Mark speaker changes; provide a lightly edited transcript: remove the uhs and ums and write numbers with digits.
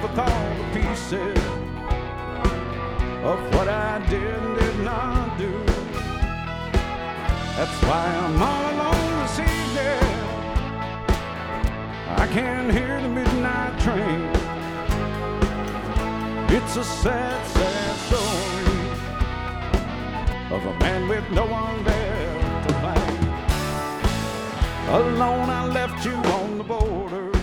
Speaker 1: with all the pieces of what I did and did not do. That's why I'm all alone this evening. I can't hear the midnight train. It's a sad, sad story of a man with no one there to blame. Alone I left you on the border.